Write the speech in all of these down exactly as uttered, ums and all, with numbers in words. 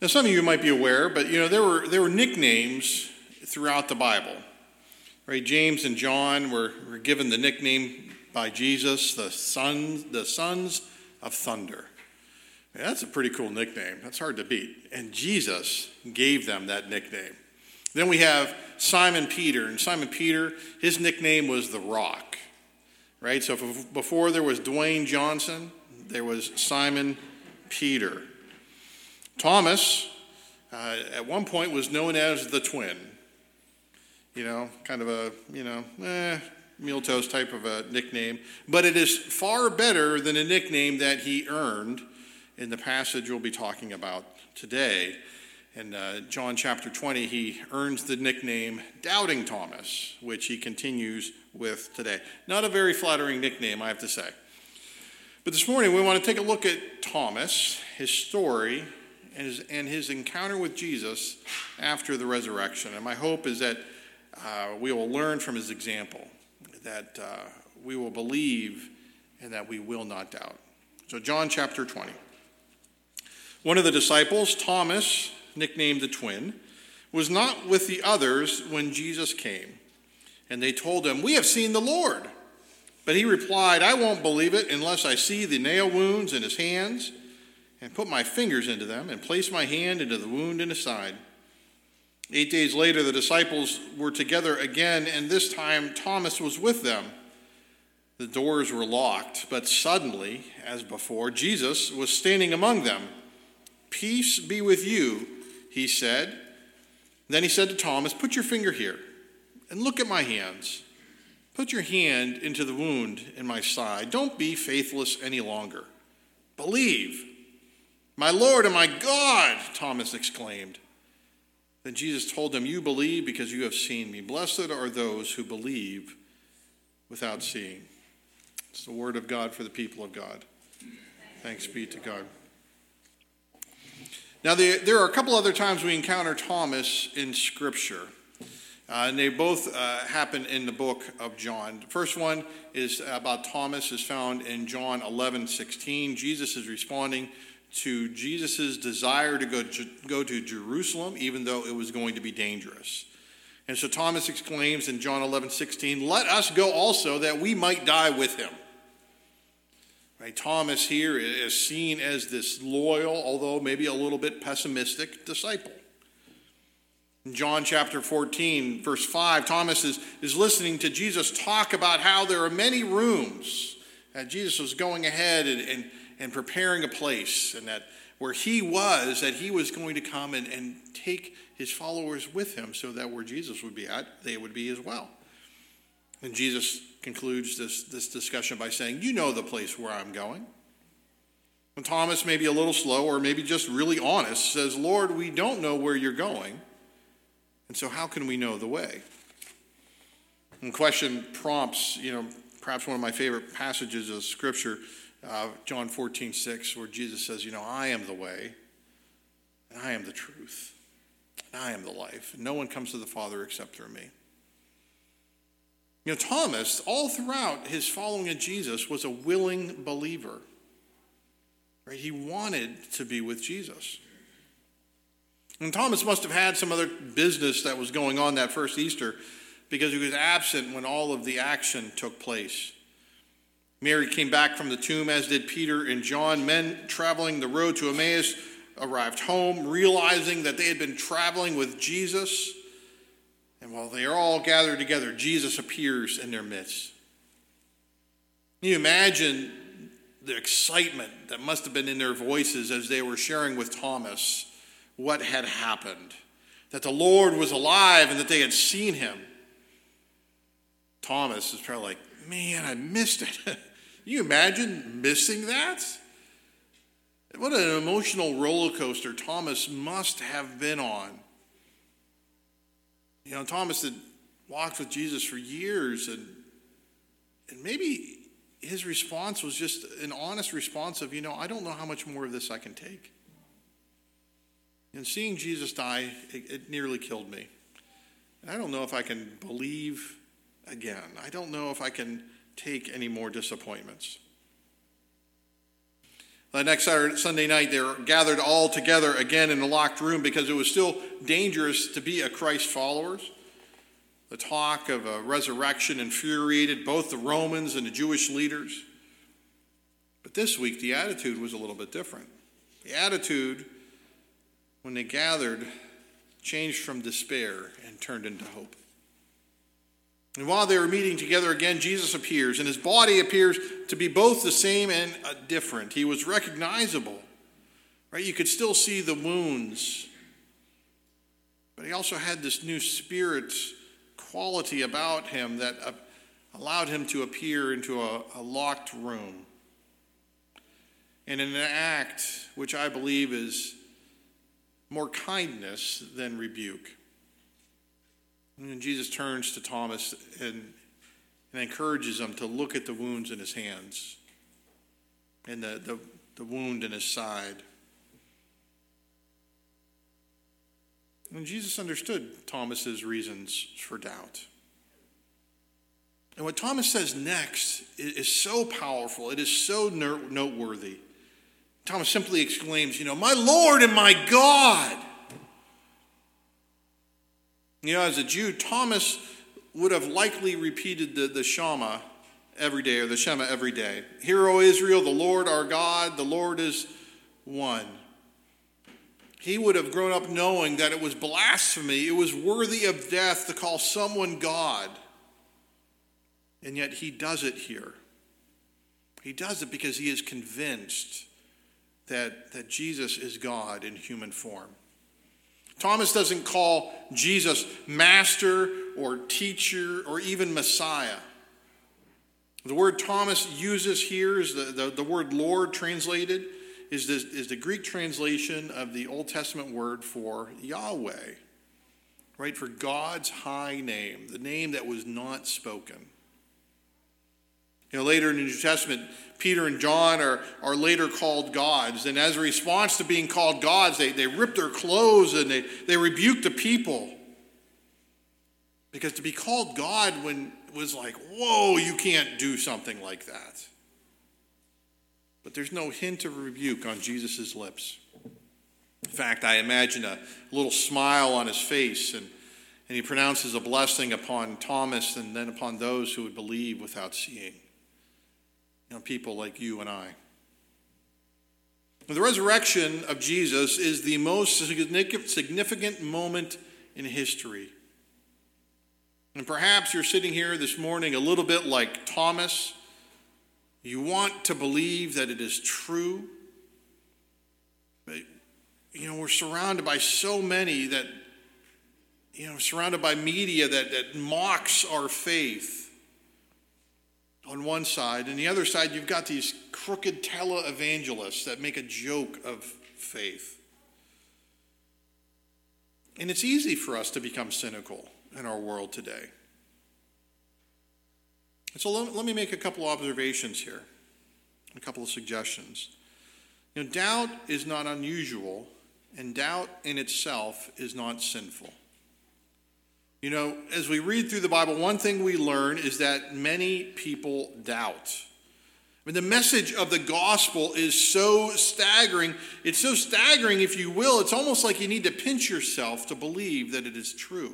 Now, some of you might be aware, but you know there were there were nicknames throughout the Bible. Right? James and John were, were given the nickname by Jesus, the sons, the sons of thunder. Man, that's a pretty cool nickname. That's hard to beat. And Jesus gave them that nickname. Then we have Simon Peter. And Simon Peter, his nickname was the Rock. Right? So before there was Dwayne Johnson, there was Simon Peter. Thomas, uh, at one point, was known as the Twin. You know, kind of a, you know, eh, milquetoast type of a nickname. But it is far better than a nickname that he earned in the passage we'll be talking about today. In uh, John chapter twenty, he earns the nickname Doubting Thomas, which he continues with today. Not a very flattering nickname, I have to say. But this morning, we want to take a look at Thomas, his story, and his, and his encounter with Jesus after the resurrection. And my hope is that Uh, we will learn from his example, that uh, we will believe and that we will not doubt. So John chapter twenty. One of the disciples, Thomas, nicknamed the Twin, was not with the others when Jesus came. And they told him, "We have seen the Lord." But he replied, "I won't believe it unless I see the nail wounds in his hands and put my fingers into them and place my hand into the wound in his side." Eight days later, the disciples were together again, and this time Thomas was with them. The doors were locked, but suddenly, as before, Jesus was standing among them. "Peace be with you," he said. Then he said to Thomas, "Put your finger here and look at my hands. Put your hand into the wound in my side. Don't be faithless any longer. Believe." "My Lord and my God," Thomas exclaimed. Then Jesus told him, "You believe because you have seen me. Blessed are those who believe without seeing." It's the word of God for the people of God. Thanks be to God. Now, there are a couple other times we encounter Thomas in Scripture. Uh, and they both uh, happen in the book of John. The first one is about Thomas, is found in John eleven sixteen. Jesus is responding to Jesus' desire to go, to go to Jerusalem, even though it was going to be dangerous. And so Thomas exclaims in John eleven sixteen, "Let us go also, that we might die with him." Right? Thomas here is seen as this loyal, although maybe a little bit pessimistic disciple. In John chapter fourteen, verse five, Thomas is, is listening to Jesus talk about how there are many rooms. That Jesus was going ahead and, and and preparing a place, and that where he was, that he was going to come and, and take his followers with him, so that where Jesus would be at, they would be as well. And Jesus concludes this, this discussion by saying, "You know the place where I'm going." And Thomas, maybe a little slow, or maybe just really honest, says, "Lord, we don't know where you're going, and so how can we know the way?" And the question prompts, you know, perhaps one of my favorite passages of Scripture, Uh, John fourteen six, where Jesus says, you know, "I am the way, and I am the truth, and I am the life. No one comes to the Father except through me." You know, Thomas, all throughout his following of Jesus, was a willing believer. Right? He wanted to be with Jesus. And Thomas must have had some other business that was going on that first Easter, because he was absent when all of the action took place. Mary came back from the tomb, as did Peter and John. Men traveling the road to Emmaus arrived home, realizing that they had been traveling with Jesus. And while they are all gathered together, Jesus appears in their midst. Can you imagine the excitement that must have been in their voices as they were sharing with Thomas what had happened? That the Lord was alive and that they had seen him. Thomas is probably like, "Man, I missed it." Can you imagine missing that? What an emotional roller coaster Thomas must have been on. You know, Thomas had walked with Jesus for years, and, and maybe his response was just an honest response of, you know, "I don't know how much more of this I can take." And seeing Jesus die, it, it nearly killed me. And I don't know if I can believe again. I don't know if I can take any more disappointments. The next Saturday, Sunday night, they were gathered all together again in a locked room because it was still dangerous to be a Christ follower. The talk of a resurrection infuriated both the Romans and the Jewish leaders. But this week, the attitude was a little bit different. The attitude, when they gathered, changed from despair and turned into hope. And while they were meeting together again, Jesus appears, and his body appears to be both the same and different. He was recognizable, right? You could still see the wounds, but he also had this new spirit quality about him that allowed him to appear into a, a locked room. And in an act which I believe is more kindness than rebuke. And Jesus turns to Thomas and, and encourages him to look at the wounds in his hands and the, the, the wound in his side. And Jesus understood Thomas's reasons for doubt. And what Thomas says next is, is so powerful. It is so noteworthy. Thomas simply exclaims, you know, "My Lord and my God." You know, as a Jew, Thomas would have likely repeated the, the Shema every day, or the Shema every day. "Hear, O Israel, the Lord our God, the Lord is one." He would have grown up knowing that it was blasphemy, it was worthy of death to call someone God. And yet he does it here. He does it because he is convinced that, that Jesus is God in human form. Thomas doesn't call Jesus master or teacher or even Messiah. The word Thomas uses here is the, the, the word Lord translated is the, is the Greek translation of the Old Testament word for Yahweh, right? For God's high name, the name that was not spoken. You know, later in the New Testament, Peter and John are, are later called gods. And as a response to being called gods, they, they rip their clothes and they, they rebuke the people. Because to be called God when it was like, whoa, you can't do something like that. But there's no hint of rebuke on Jesus' lips. In fact, I imagine a little smile on his face, and, and he pronounces a blessing upon Thomas and then upon those who would believe without seeing. You know, people like you and I. The resurrection of Jesus is the most significant moment in history. And perhaps you're sitting here this morning a little bit like Thomas. You want to believe that it is true. But, you know, we're surrounded by so many that, you know, surrounded by media that, that mocks our faith. On one side, and the other side, you've got these crooked televangelists that make a joke of faith. And it's easy for us to become cynical in our world today. So let, let me make a couple observations here, a couple of suggestions. You know, doubt is not unusual, and doubt in itself is not sinful. You know, as we read through the Bible, one thing we learn is that many people doubt. I mean, the message of the gospel is so staggering. It's so staggering, if you will, it's almost like you need to pinch yourself to believe that it is true.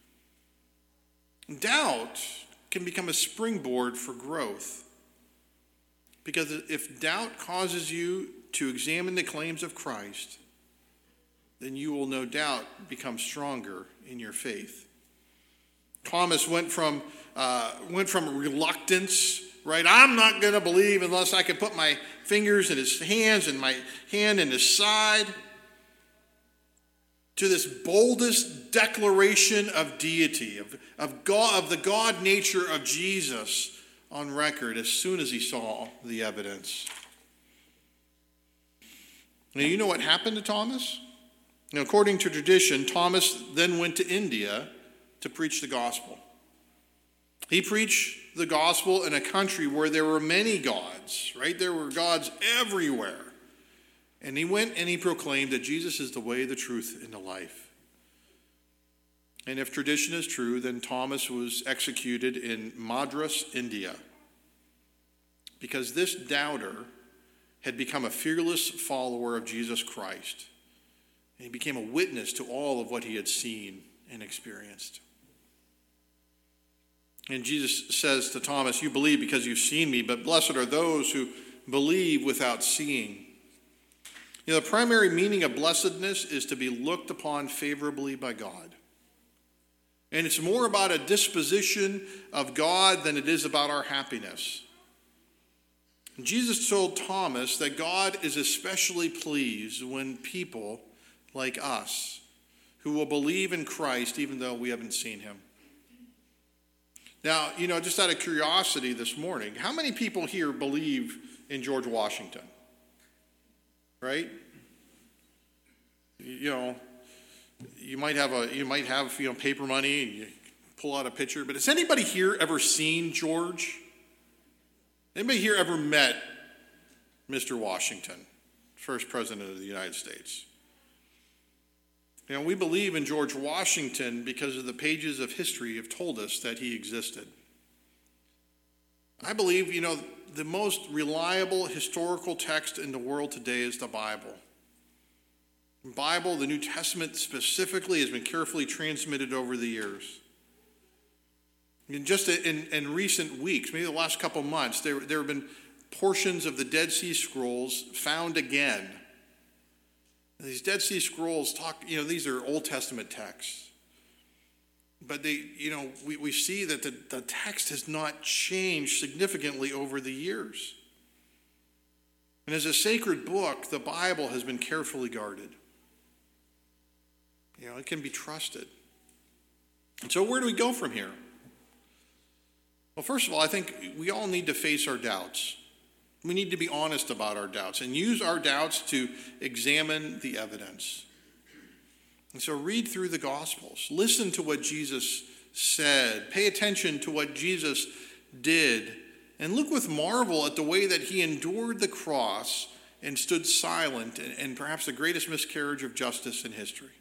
Doubt can become a springboard for growth. Because if doubt causes you to examine the claims of Christ, then you will no doubt become stronger in your faith. Thomas went from uh, went from reluctance, right? I'm not going to believe unless I can put my fingers in his hands and my hand in his side, to this boldest declaration of deity, of, of God, of the God nature of Jesus on record as soon as he saw the evidence. Now, you know what happened to Thomas? Now, according to tradition, Thomas then went to India to preach the gospel. He preached the gospel in a country where there were many gods, right? There were gods everywhere. And he went and he proclaimed that Jesus is the way, the truth, and the life. And if tradition is true, then Thomas was executed in Madras, India. Because this doubter had become a fearless follower of Jesus Christ. And he became a witness to all of what he had seen and experienced. And Jesus says to Thomas, "You believe because you've seen me, but blessed are those who believe without seeing." You know, the primary meaning of blessedness is to be looked upon favorably by God. And it's more about a disposition of God than it is about our happiness. Jesus told Thomas that God is especially pleased when people like us, who will believe in Christ even though we haven't seen him. Now, you know, just out of curiosity this morning, how many people here believe in George Washington? Right? You know, you might have a you might have you know paper money and you pull out a picture, but has anybody here ever seen George? Anybody here ever met Mister Washington, first president of the United States? You know, we believe in George Washington because of the pages of history have told us that he existed. I believe, you know, the most reliable historical text in the world today is the Bible. The Bible, the New Testament specifically, has been carefully transmitted over the years. And just in, in recent weeks, maybe the last couple months, there, there have been portions of the Dead Sea Scrolls found again. And these Dead Sea Scrolls talk, you know, these are Old Testament texts. But they, you know, we, we see that the, the text has not changed significantly over the years. And as a sacred book, the Bible has been carefully guarded. You know, it can be trusted. And so where do we go from here? Well, first of all, I think we all need to face our doubts. We need to be honest about our doubts and use our doubts to examine the evidence. And so read through the Gospels. Listen to what Jesus said. Pay attention to what Jesus did. And look with marvel at the way that he endured the cross and stood silent and, and perhaps the greatest miscarriage of justice in history.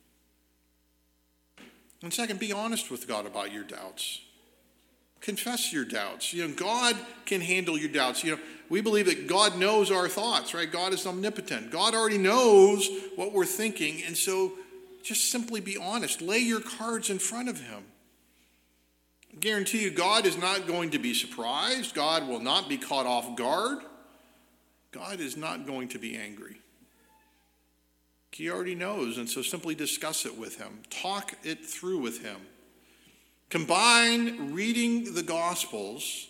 And second, be honest with God about your doubts. Confess your doubts. You know, God can handle your doubts. You know, we believe that God knows our thoughts, right? God is omnipotent. God already knows what we're thinking, and so just simply be honest. Lay your cards in front of him. I guarantee you, God is not going to be surprised. God will not be caught off guard. God is not going to be angry. He already knows, and so simply discuss it with him. Talk it through with him. Combine reading the Gospels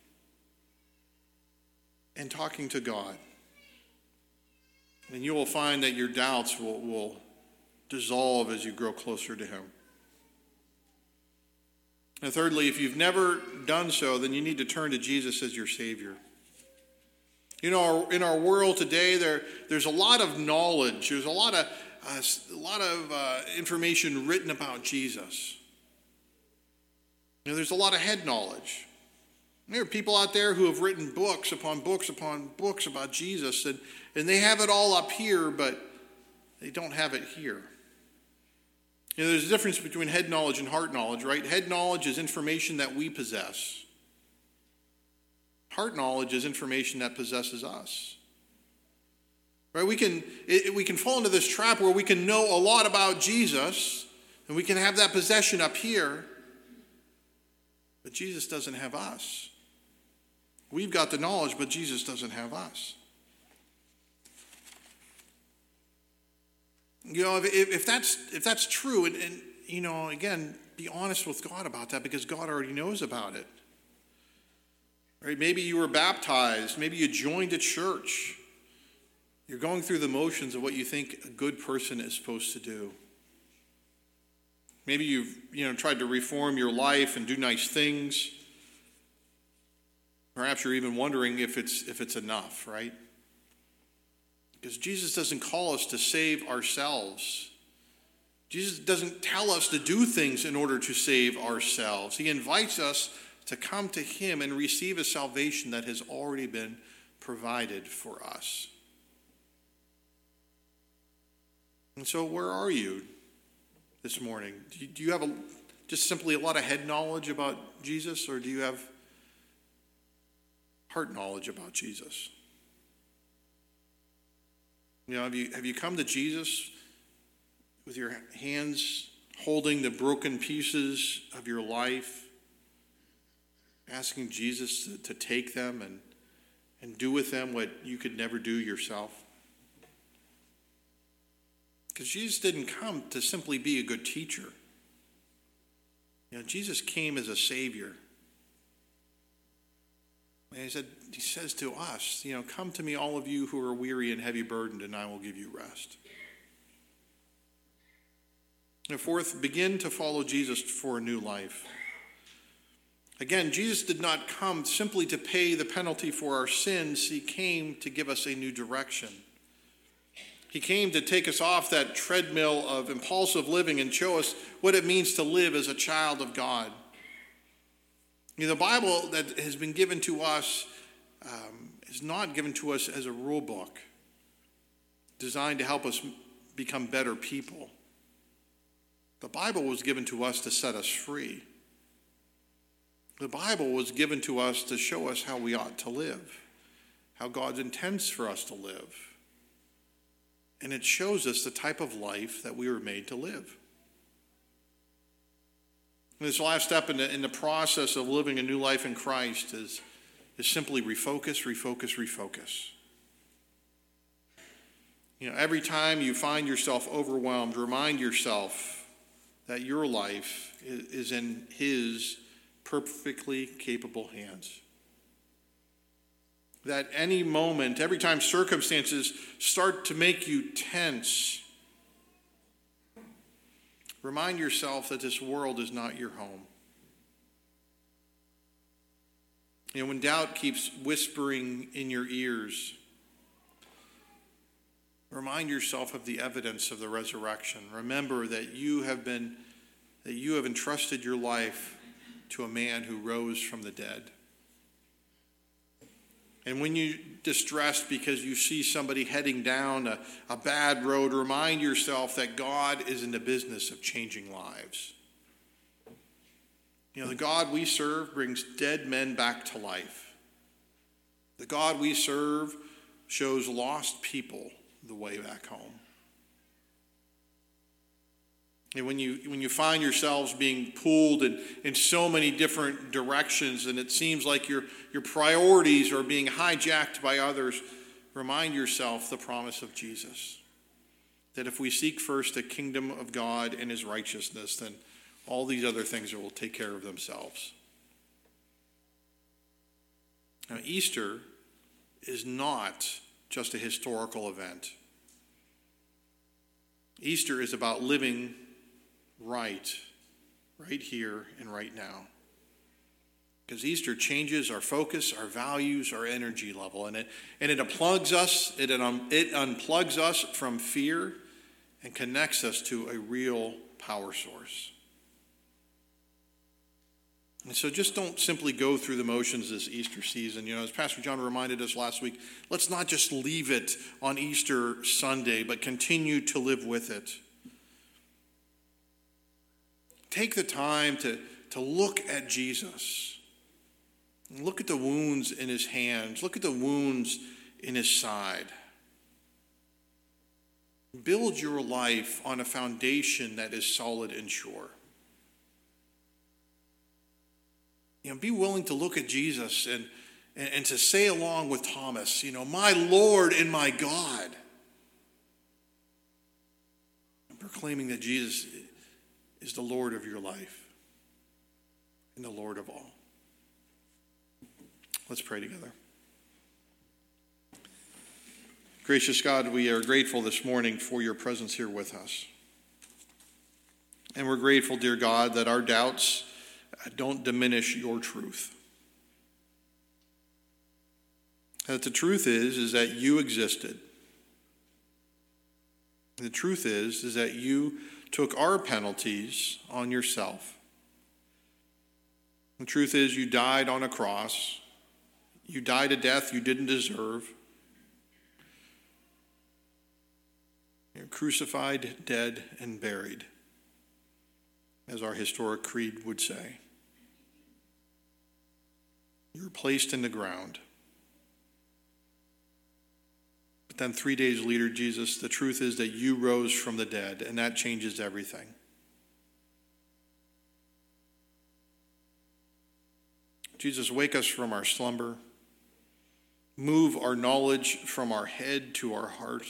and talking to God. And you will find that your doubts will, will dissolve as you grow closer to him. And thirdly, if you've never done so, then you need to turn to Jesus as your Savior. You know, in our world today, there, there's a lot of knowledge. There's a lot of, uh, a lot of uh, information written about Jesus. You know, there's a lot of head knowledge. There are people out there who have written books upon books upon books about Jesus, and, and they have it all up here, but they don't have it here. You know, there's a difference between head knowledge and heart knowledge, right? Head knowledge is information that we possess. Heart knowledge is information that possesses us. Right? We can, it, we can fall into this trap where we can know a lot about Jesus, and we can have that possession up here, but Jesus doesn't have us. We've got the knowledge, but Jesus doesn't have us. You know, if, if that's if that's true, and, and you know, again, be honest with God about that, because God already knows about it. Right? Maybe you were baptized. Maybe you joined a church. You're going through the motions of what you think a good person is supposed to do. Maybe you've you know tried to reform your life and do nice things. Perhaps you're even wondering if it's if it's enough, right? Because Jesus doesn't call us to save ourselves. Jesus doesn't tell us to do things in order to save ourselves. He invites us to come to him and receive a salvation that has already been provided for us. And so where are you this morning? Do you have a, just simply a lot of head knowledge about Jesus, or do you have heart knowledge about Jesus? You know, have you, have you come to Jesus with your hands holding the broken pieces of your life, asking Jesus to, to take them and, and do with them what you could never do yourself? Because Jesus didn't come to simply be a good teacher. You know, Jesus came as a savior. And he said, he says to us, you know, come to me, all of you who are weary and heavy burdened, and I will give you rest. And fourth, begin to follow Jesus for a new life. Again, Jesus did not come simply to pay the penalty for our sins. He came to give us a new direction. He came to take us off that treadmill of impulsive living and show us what it means to live as a child of God. You know, the Bible that has been given to us um, is not given to us as a rule book designed to help us become better people. The Bible was given to us to set us free. The Bible was given to us to show us how we ought to live, how God intends for us to live. And it shows us the type of life that we were made to live. And this last step in the, in the process of living a new life in Christ is, is simply refocus, refocus, refocus. You know, every time you find yourself overwhelmed, remind yourself that your life is, is in His perfectly capable hands. That any moment, every time circumstances start to make you tense, remind yourself that this world is not your home. You know, when doubt keeps whispering in your ears, remind yourself of the evidence of the resurrection. Remember that you have been, that you have entrusted your life to a man who rose from the dead. And when you're distressed because you see somebody heading down a, a bad road, remind yourself that God is in the business of changing lives. You know, the God we serve brings dead men back to life. The God we serve shows lost people the way back home. And when you when you find yourselves being pulled in, in so many different directions and it seems like your, your priorities are being hijacked by others, remind yourself the promise of Jesus. That if we seek first the kingdom of God and His righteousness, then all these other things will take care of themselves. Now, Easter is not just a historical event. Easter is about living right, right here and right now. Because Easter changes our focus, our values, our energy level. And it, and it unplugs us, it, it unplugs us from fear and connects us to a real power source. And so just don't simply go through the motions this Easter season. You know, as Pastor John reminded us last week, let's not just leave it on Easter Sunday, but continue to live with it. Take the time to, to look at Jesus. Look at the wounds in His hands. Look at the wounds in His side. Build your life on a foundation that is solid and sure. You know, be willing to look at Jesus and, and, and to say along with Thomas, you know, my Lord and my God. And proclaiming that Jesus is the Lord of your life and the Lord of all. Let's pray together. Gracious God, we are grateful this morning for your presence here with us. And we're grateful, dear God, that our doubts don't diminish your truth. That the truth is, is that you existed. The truth is, is that you took our penalties on yourself. The truth is, you died on a cross. You died a death you didn't deserve. You're crucified, dead, and buried, as our historic creed would say. You were placed in the ground. But then three days later, Jesus, the truth is that you rose from the dead, and that changes everything. Jesus, wake us from our slumber. Move our knowledge from our head to our heart.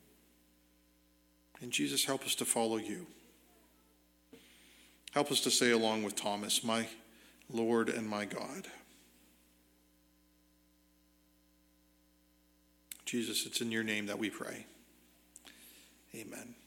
And Jesus, help us to follow you. Help us to say along with Thomas, my Lord and my God. Jesus, it's in your name that we pray. Amen.